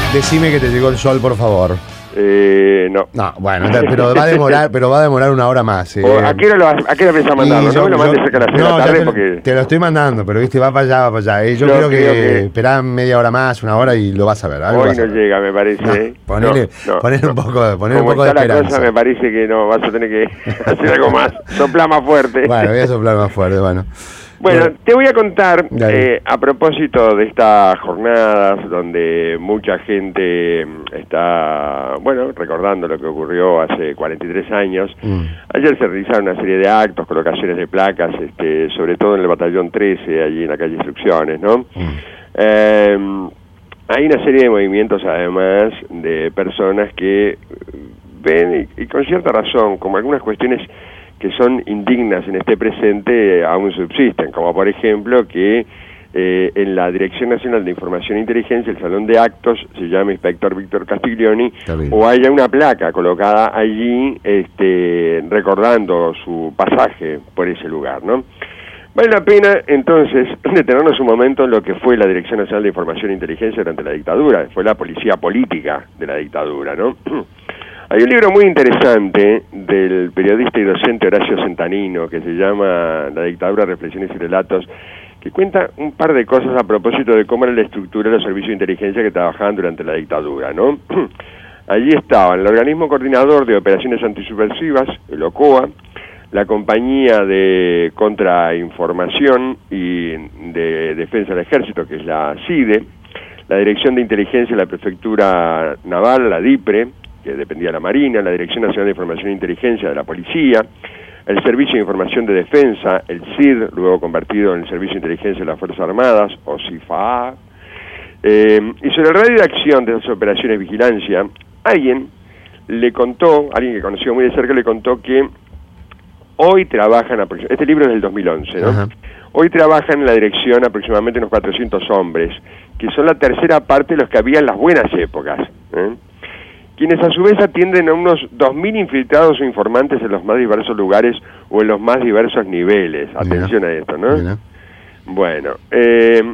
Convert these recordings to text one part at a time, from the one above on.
Decime que te llegó el sol, por favor. No. No, bueno, pero va a demorar una hora más. ¿A qué hora pensás mandarlo? No me lo mandes cerca de las 6 de la tarde porque... Te lo estoy mandando, pero viste, va para allá. Yo creo que esperá media hora más, una hora y lo vas a ver. Hoy no llega, me parece. Ponele un poco de esperanza. La cosa me parece que no, vas a tener que hacer algo más. Soplar más fuerte. Bueno, voy a soplar más fuerte, bueno. Bueno, te voy a contar, a propósito de estas jornadas donde mucha gente está, recordando lo que ocurrió hace 43 años. Ayer se realizaron una serie de actos, colocaciones de placas, sobre todo en el batallón 13, allí en la calle Instrucciones, ¿no? Hay una serie de movimientos, además, de personas que ven, y con cierta razón, como algunas cuestiones que son indignas en este presente aún subsisten, como por ejemplo que en la Dirección Nacional de Información e Inteligencia, el Salón de Actos se llama Inspector Víctor Castiglioni, o haya una placa colocada allí recordando su pasaje por ese lugar, ¿no? Vale la pena, entonces, detenernos un momento en lo que fue la Dirección Nacional de Información e Inteligencia durante la dictadura, fue la policía política de la dictadura, ¿no? Hay un libro muy interesante del periodista y docente Horacio Centanino que se llama La dictadura, reflexiones y relatos, que cuenta un par de cosas a propósito de cómo era la estructura de los servicios de inteligencia que trabajaban durante la dictadura, ¿no? Allí estaban el Organismo Coordinador de Operaciones Antisubversivas, el OCOA, la Compañía de Contrainformación y de Defensa del Ejército, que es la CIDE, la Dirección de Inteligencia de la Prefectura Naval, la DIPRE, que dependía de la Marina, la Dirección Nacional de Información e Inteligencia de la Policía, el Servicio de Información de Defensa, el CID, luego convertido en el Servicio de Inteligencia de las Fuerzas Armadas, o CIFA. Y sobre el radio de acción de esas operaciones de vigilancia, alguien que conoció muy de cerca, le contó que hoy trabajan, este libro es del 2011, ¿no? Hoy trabajan en la dirección aproximadamente unos 400 hombres, que son la tercera parte de los que había en las buenas épocas, quienes a su vez atienden a unos 2.000 infiltrados o informantes en los más diversos lugares o en los más diversos niveles. Atención a esto, ¿no? Mira. Bueno, en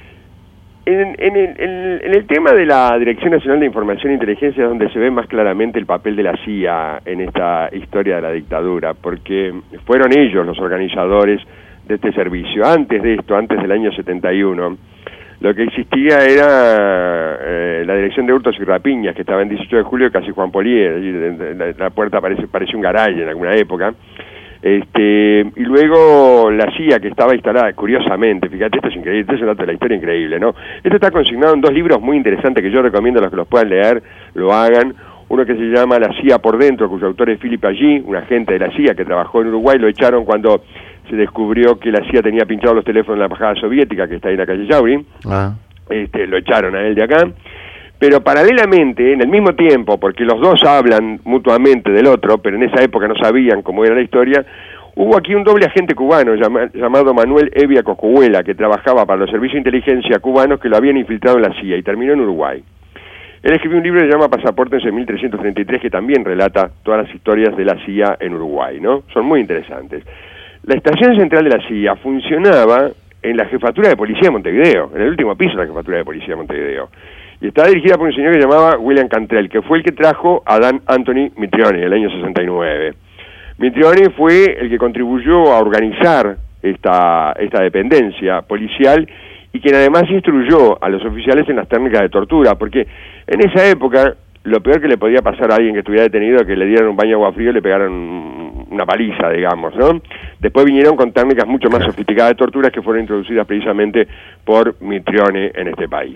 el tema de la Dirección Nacional de Información e Inteligencia es donde se ve más claramente el papel de la CIA en esta historia de la dictadura, porque fueron ellos los organizadores de este servicio. Antes de esto, antes del año 71, lo que existía era la Dirección de Hurtos y Rapiñas, que estaba en 18 de julio, casi Juan Polier, la puerta parece un garaje en alguna época, y luego la CIA, que estaba instalada, curiosamente, fíjate, esto es increíble, esto es un dato de la historia increíble, ¿no? Esto está consignado en dos libros muy interesantes que yo recomiendo a los que los puedan leer, lo hagan. Uno que se llama La CIA por dentro, cuyo autor es Philippe Agee, un agente de la CIA que trabajó en Uruguay, lo echaron cuando se descubrió que la CIA tenía pinchados los teléfonos en la embajada soviética, que está ahí en la calle Yauri. Lo echaron a él de acá. Pero paralelamente, en el mismo tiempo, porque los dos hablan mutuamente del otro, pero en esa época no sabían cómo era la historia, hubo aquí un doble agente cubano llamado Manuel Evia Cocuhuela, que trabajaba para los servicios de inteligencia cubanos que lo habían infiltrado en la CIA y terminó en Uruguay. Él escribió un libro que se llama Pasaportes en 1333, que también relata todas las historias de la CIA en Uruguay, ¿no? Son muy interesantes. La estación central de la CIA funcionaba en la Jefatura de Policía de Montevideo, en el último piso de la Jefatura de Policía de Montevideo. Y estaba dirigida por un señor que se llamaba William Cantrell, que fue el que trajo a Dan Anthony Mitrioni en el año 69. Mitrioni fue el que contribuyó a organizar esta dependencia policial y quien además instruyó a los oficiales en las técnicas de tortura, porque en esa época lo peor que le podía pasar a alguien que estuviera detenido es que le dieran un baño de agua fría y le pegaran una paliza, digamos, ¿no? Después vinieron con técnicas mucho más sofisticadas de torturas que fueron introducidas precisamente por Mitrione en este país.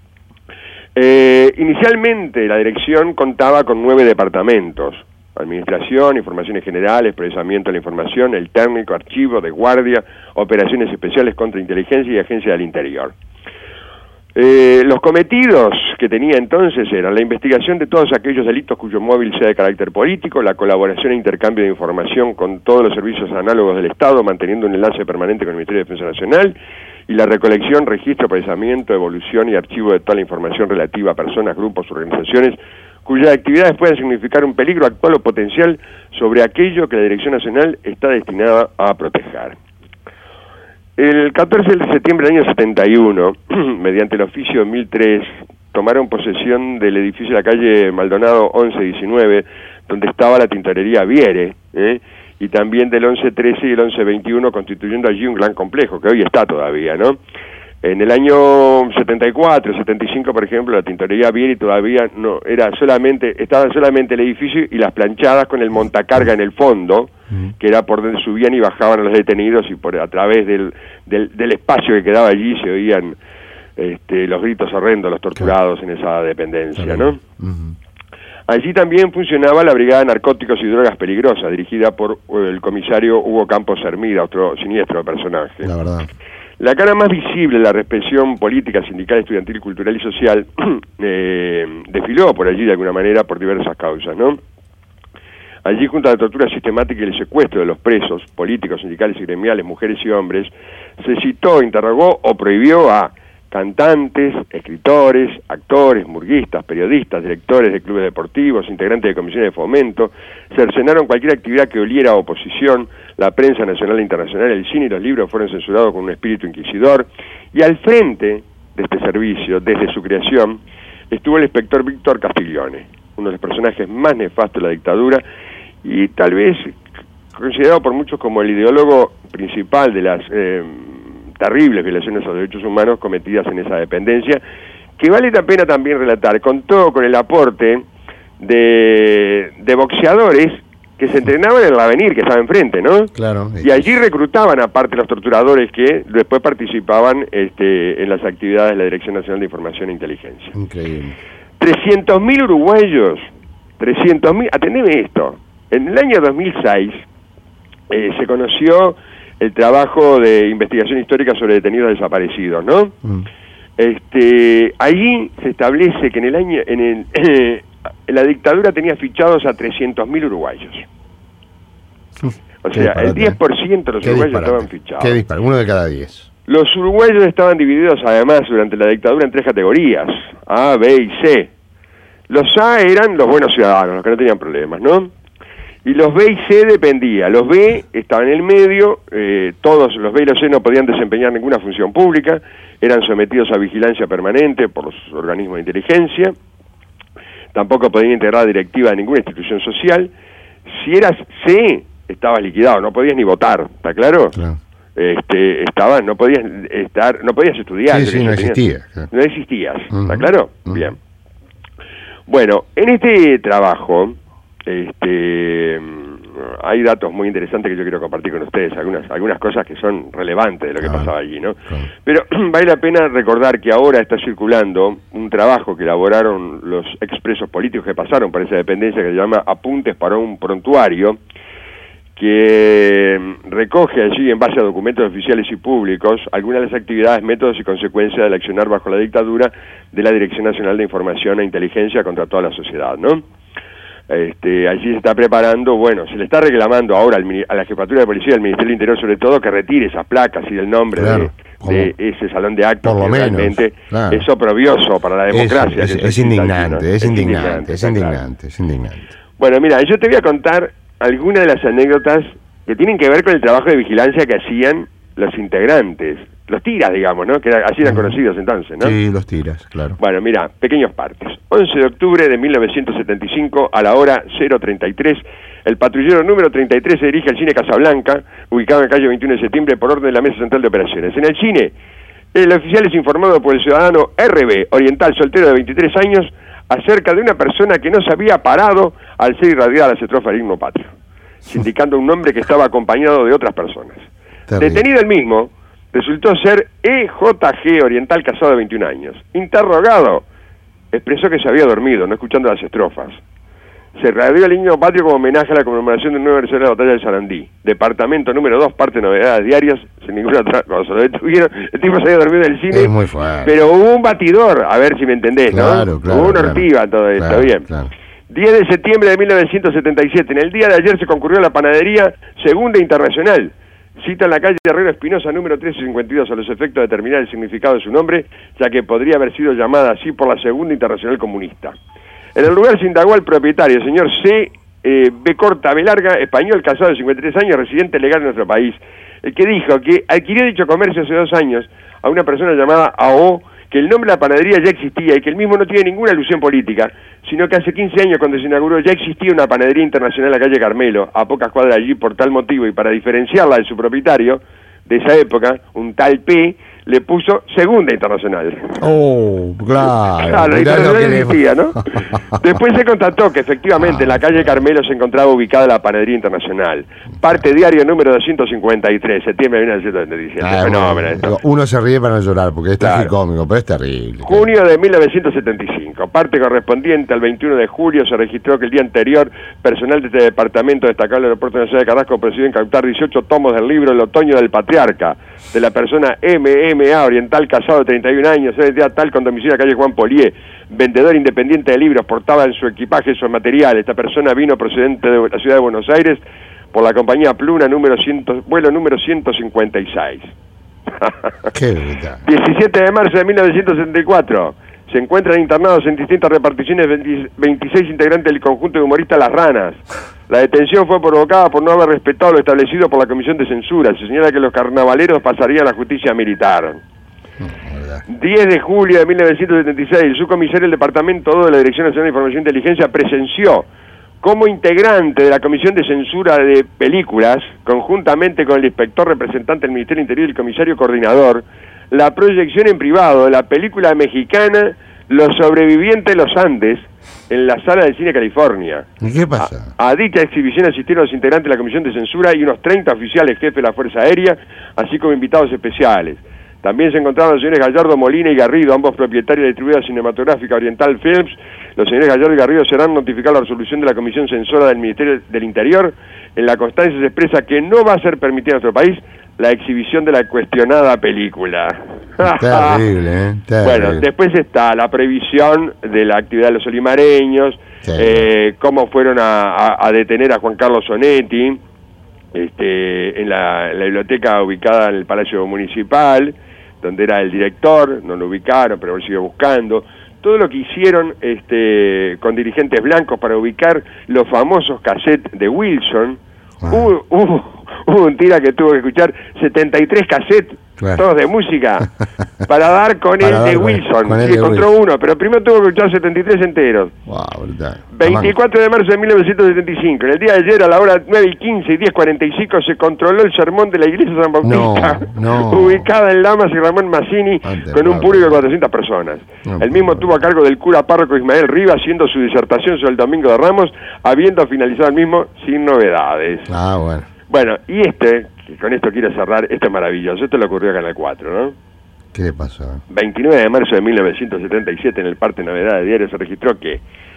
Inicialmente la dirección contaba con 9 departamentos: Administración, Informaciones Generales, Procesamiento de la Información, el Técnico, Archivo, de Guardia, Operaciones Especiales, Contrainteligencia y Agencia del Interior. Los cometidos que tenía entonces eran la investigación de todos aquellos delitos cuyo móvil sea de carácter político, la colaboración e intercambio de información con todos los servicios análogos del Estado, manteniendo un enlace permanente con el Ministerio de Defensa Nacional, y la recolección, registro, procesamiento, evolución y archivo de toda la información relativa a personas, grupos, organizaciones, cuyas actividades puedan significar un peligro actual o potencial sobre aquello que la Dirección Nacional está destinada a proteger. El 14 de septiembre del año 71, mediante el oficio 1003, tomaron posesión del edificio de la calle Maldonado 1119, donde estaba la tintorería Viere, y también del 1113 y el 1121, constituyendo allí un gran complejo, que hoy está todavía, ¿no? En el año 74, 75, por ejemplo, la tintorería Vieri todavía no estaba solamente el edificio y las planchadas con el montacarga en el fondo, que era por donde subían y bajaban a los detenidos, y a través del espacio que quedaba allí se oían los gritos horrendos, los torturados en esa dependencia, ¿no? Allí también funcionaba la Brigada de Narcóticos y Drogas Peligrosas, dirigida por el comisario Hugo Campos Hermida, otro siniestro personaje. La verdad. La cara más visible de la represión política, sindical, estudiantil, cultural y social desfiló por allí de alguna manera por diversas causas, ¿no? Allí, junto a la tortura sistemática y el secuestro de los presos políticos, sindicales y gremiales, mujeres y hombres, se citó, interrogó o prohibió a cantantes, escritores, actores, murguistas, periodistas, directores de clubes deportivos, integrantes de comisiones de fomento, cercenaron cualquier actividad que oliera a oposición, la prensa nacional e internacional, el cine y los libros fueron censurados con un espíritu inquisidor, y al frente de este servicio, desde su creación, estuvo el inspector Víctor Castiglione, uno de los personajes más nefastos de la dictadura, y tal vez considerado por muchos como el ideólogo principal de las terribles violaciones a los derechos humanos cometidas en esa dependencia, que vale la pena también relatar. Contó con el aporte de boxeadores que se entrenaban en el Avenir, que estaba enfrente, ¿no? Claro. Y allí reclutaban, aparte, los torturadores que después participaban en las actividades de la Dirección Nacional de Información e Inteligencia. Increíble. 300.000 uruguayos, 300.000, atendeme esto, en el año 2006 se conoció el trabajo de investigación histórica sobre detenidos desaparecidos, ¿no? Allí se establece que la dictadura tenía fichados a 300.000 uruguayos. O sea, el 10% de los uruguayos estaban fichados. Qué disparate, uno de cada 10. Los uruguayos estaban divididos además durante la dictadura en 3 categorías, A, B y C. Los A eran los buenos ciudadanos, los que no tenían problemas, ¿no? Y los B y C dependía. Los B estaban en el medio, todos los B y los C no podían desempeñar ninguna función pública, eran sometidos a vigilancia permanente por los organismos de inteligencia, tampoco podían integrar directiva de ninguna institución social. Si eras C, estabas liquidado, no podías ni votar, ¿está claro? Claro. No podías estudiar. Sí, no existía. Claro. No existías, ¿está claro? Bien. Bueno, en este trabajo hay datos muy interesantes que yo quiero compartir con ustedes, algunas cosas que son relevantes de lo que pasaba allí, ¿no? Pero vale la pena recordar que ahora está circulando un trabajo que elaboraron los expresos políticos que pasaron por esa dependencia, que se llama Apuntes para un Prontuario, que recoge allí, en base a documentos oficiales y públicos, algunas de las actividades, métodos y consecuencias del accionar bajo la dictadura de la Dirección Nacional de Información e Inteligencia contra toda la sociedad, ¿no? Allí se está preparando, se le está reclamando ahora a la Jefatura de Policía del Ministerio del Interior, sobre todo, que retire esas placas y el nombre de ese salón de actos, por lo que menos, realmente es oprobioso para la democracia. Es indignante, es indignante. Bueno, mira, yo te voy a contar algunas de las anécdotas que tienen que ver con el trabajo de vigilancia que hacían los integrantes, los tiras, digamos, ¿no? Que así eran conocidos entonces, ¿no? Sí, los tiras, claro. Bueno, mira, pequeños partes. 11 de octubre de 1975, a la hora 0:33, el patrullero número 33 se dirige al cine Casablanca, ubicado en la calle 21 de septiembre, por orden de la Mesa Central de Operaciones. En el cine, el oficial es informado por el ciudadano RB, oriental soltero de 23 años, acerca de una persona que no se había parado al ser irradiada las estrofas del himno patrio, indicando un nombre que estaba acompañado de otras personas. Terrible. Detenido el mismo, resultó ser EJG, oriental casado de 21 años. Interrogado, expresó que se había dormido, no escuchando las estrofas. Se radió el himno patrio como homenaje a la conmemoración del 9 aniversario de la batalla de Sarandí. Departamento número 2, parte novedades diarias, sin ninguna otra cosa. Lo detuvieron, el tipo se había dormido en el cine. Es muy fuerte. Pero hubo un batidor, a ver si me entendés, claro, ¿no? Claro, hubo una ortiva, todo esto, claro, bien. Claro. 10 de septiembre de 1977, en el día de ayer se concurrió a la panadería Segunda Internacional. Cita en la calle Herrero Espinosa, número 1352, a los efectos de determinar el significado de su nombre, ya que podría haber sido llamada así por la Segunda Internacional Comunista. En el lugar se indagó al propietario, el señor C. B. Corta B. Larga, español, casado de 53 años, residente legal en nuestro país, el que dijo que adquirió dicho comercio hace 2 años a una persona llamada AO, que el nombre de la panadería ya existía y que el mismo no tiene ninguna alusión política, sino que hace 15 años cuando se inauguró ya existía una panadería internacional en la calle Carmelo, a pocas cuadras de allí por tal motivo, y para diferenciarla de su propietario de esa época, un tal P, le puso Segunda Internacional. Oh, claro. Claro, la internacional existía, ¿no? Después se constató que efectivamente en la calle Carmelo se encontraba ubicada la panadería internacional. Parte diario número 253, septiembre de 1977. Fenómeno esto. Uno se ríe para no llorar, porque esto es cómico, pero es terrible. Junio de 1975. Parte correspondiente al 21 de julio se registró que el día anterior, personal de este departamento destacado en el aeropuerto de la ciudad de Carrasco procedió a incautar 18 tomos del libro El Otoño del Patriarca, de la persona MMA Oriental, casado de 31 años, tal con domicilio en la calle Juan Polié, vendedor independiente de libros, portaba en su equipaje esos materiales. Esta persona vino procedente de la ciudad de Buenos Aires por la compañía Pluna, vuelo número 156. Qué brutal. 17 de marzo de 1974. Se encuentran internados en distintas reparticiones 26 integrantes del conjunto de humoristas Las Ranas. La detención fue provocada por no haber respetado lo establecido por la Comisión de Censura. Se señala que los carnavaleros pasarían a la justicia militar. 10 de julio de 1976, el subcomisario del Departamento 2 de la Dirección Nacional de Información e Inteligencia presenció como integrante de la Comisión de Censura de Películas, conjuntamente con el inspector representante del Ministerio Interior y el comisario coordinador, la proyección en privado de la película mexicana Los Sobrevivientes de los Andes en la Sala del Cine California. ¿Y qué pasa? A dicha exhibición asistieron los integrantes de la Comisión de Censura y unos 30 oficiales jefes de la Fuerza Aérea, así como invitados especiales. También se encontraban los señores Gallardo, Molina y Garrido, ambos propietarios de la distribuidora cinematográfica Oriental Films. Los señores Gallardo y Garrido serán notificados la resolución de la Comisión Censora del Ministerio del Interior. En la constancia se expresa que no va a ser permitida en nuestro país la exhibición de la cuestionada película. Terrible, ¿eh? Terrible. Bueno, después está la prohibición de la actividad de los olimareños, cómo fueron a detener a Juan Carlos Sonetti en la biblioteca ubicada en el Palacio Municipal, donde era el director. No lo ubicaron, pero lo siguió buscando. Todo lo que hicieron con dirigentes blancos para ubicar los famosos cassettes de Wilson. Hubo un tira que tuvo que escuchar 73 cassettes, todos de música, para dar con el de Wilson. Sí, encontró uno, pero primero tuvo que escuchar 73 enteros. Wow, brutal. 24 de marzo de 1975. En el día de ayer, a la hora 9:15 y 10:45, se controló el sermón de la iglesia de San Bautista, ubicada en Lamas y Ramón Mazzini, con un público de 400 personas. El mismo tuvo a cargo del cura párroco Ismael Rivas, haciendo su disertación sobre el Domingo de Ramos, habiendo finalizado el mismo sin novedades. Bueno, y que con esto quiero cerrar, esto es maravilloso, esto le ocurrió a Canal 4, ¿no? ¿Qué le pasó? 29 de marzo de 1977, en el parte Novedad de Diario, se registró que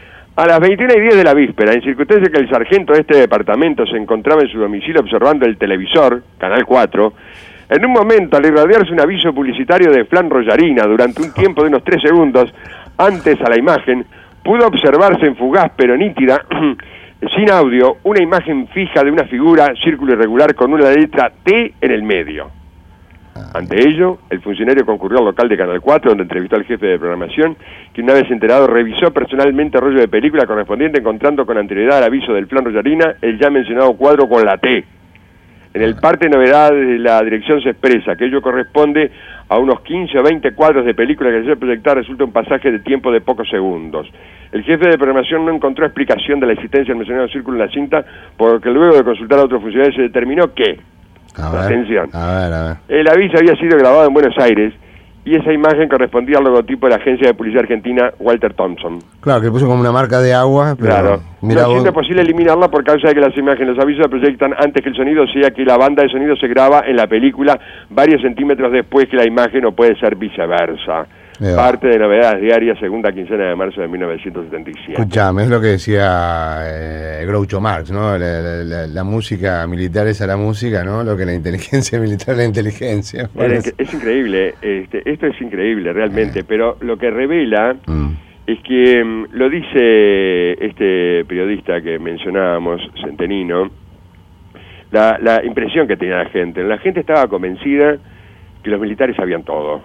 a las 21:10 de la víspera, en circunstancia que el sargento de este departamento se encontraba en su domicilio observando el televisor, Canal 4, en un momento, al irradiarse un aviso publicitario de flan rollarina durante un tiempo de unos 3 segundos antes a la imagen, pudo observarse en fugaz pero nítida, sin audio, una imagen fija de una figura, círculo irregular con una letra T en el medio. Ante ello, el funcionario concurrió al local de Canal 4, donde entrevistó al jefe de programación, que una vez enterado revisó personalmente el rollo de película correspondiente, encontrando con anterioridad al aviso del flan rollarina el ya mencionado cuadro con la T. En el parte novedad de la dirección se expresa que ello corresponde a unos 15 o 20 cuadros de película que se proyectar, resulta un pasaje de tiempo de pocos segundos. El jefe de programación no encontró explicación de la existencia del mencionado círculo en la cinta, porque luego de consultar a otros funcionarios se determinó que, atención, el aviso había sido grabado en Buenos Aires y esa imagen correspondía al logotipo de la agencia de publicidad argentina Walter Thompson. Claro, que puso como una marca de agua, pero... Claro, no siendo posible eliminarla por causa de que las imágenes, los avisos se proyectan antes que el sonido, o sea que la banda de sonido se graba en la película varios centímetros después que la imagen, no puede ser viceversa. Parte de Novedades Diarias, segunda quincena de marzo de 1977. Escuchame, es lo que decía Groucho Marx, ¿no? La música militar es a la música, ¿no? Lo que la inteligencia militar es la inteligencia. Es increíble, esto es increíble realmente, pero lo que revela es que lo dice este periodista que mencionábamos, Centenino, la impresión que tenía la gente estaba convencida que los militares sabían todo.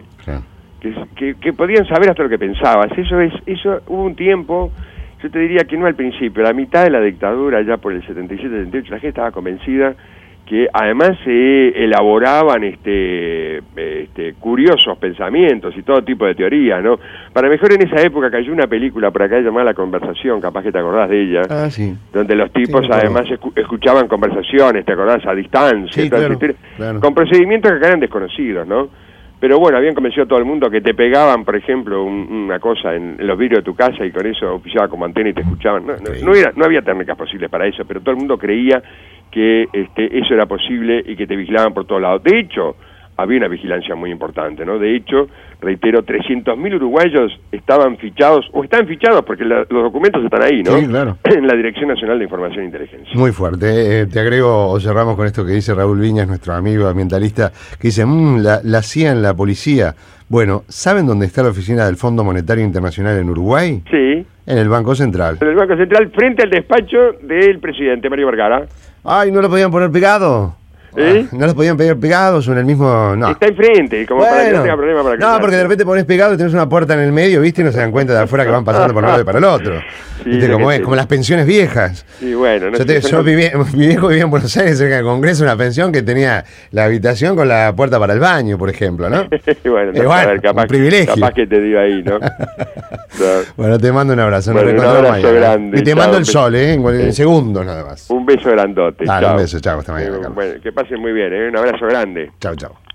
Que podían saber hasta lo que pensabas. Eso hubo un tiempo, yo te diría que no al principio, a la mitad de la dictadura, ya por el 77-78, la gente estaba convencida que además se elaboraban curiosos pensamientos y todo tipo de teorías, ¿no? Para mejor, en esa época cayó una película por acá llamada La Conversación, capaz que te acordás de ella, sí, donde los tipos sí, además escuchaban conversaciones, ¿te acordás? A distancia, sí, claro. Con procedimientos que acá eran desconocidos, ¿no? Pero bueno, habían convencido a todo el mundo que te pegaban, por ejemplo, una cosa en los vidrios de tu casa y con eso oficiaba como antena y te escuchaban. No había técnicas posibles para eso, pero todo el mundo creía que eso era posible y que te vigilaban por todos lados. De hecho, había una vigilancia muy importante, ¿no? De hecho, reitero, 300.000 uruguayos estaban fichados, o están fichados porque los documentos están ahí, ¿no? Sí, claro. En la Dirección Nacional de Información e Inteligencia. Muy fuerte. Te agrego, o cerramos con esto que dice Raúl Viñas, nuestro amigo ambientalista, que dice, la CIA en la policía. Bueno, ¿saben dónde está la oficina del Fondo Monetario Internacional en Uruguay? Sí. En el Banco Central. En el Banco Central, frente al despacho del presidente Mario Vergara. Ay, ¿no lo podían poner pegado? ¿Eh? ¿No los podían pegar pegados o en el mismo...? No. Está enfrente, como para que no tenga problema para No, porque de repente pones pegado y tenés una puerta en el medio, ¿viste? Y no se dan cuenta de afuera que van pasando por un lado y para el otro. Sí, ¿Viste cómo es? Como las pensiones viejas. Sí, bueno. Mi viejo vivía en Buenos Aires, cerca del Congreso, una pensión que tenía la habitación con la puerta para el baño, por ejemplo, ¿no? Bueno, a ver, capaz, un privilegio. Capaz que te dio ahí, ¿no? Bueno, te mando un abrazo. Bueno, un abrazo grande. Y te mando el sol, en segundos nada más. Un beso grandote. Dale, un beso, chao, hasta mañana. Bueno, que pasen muy bien, un abrazo grande. Chao, chao.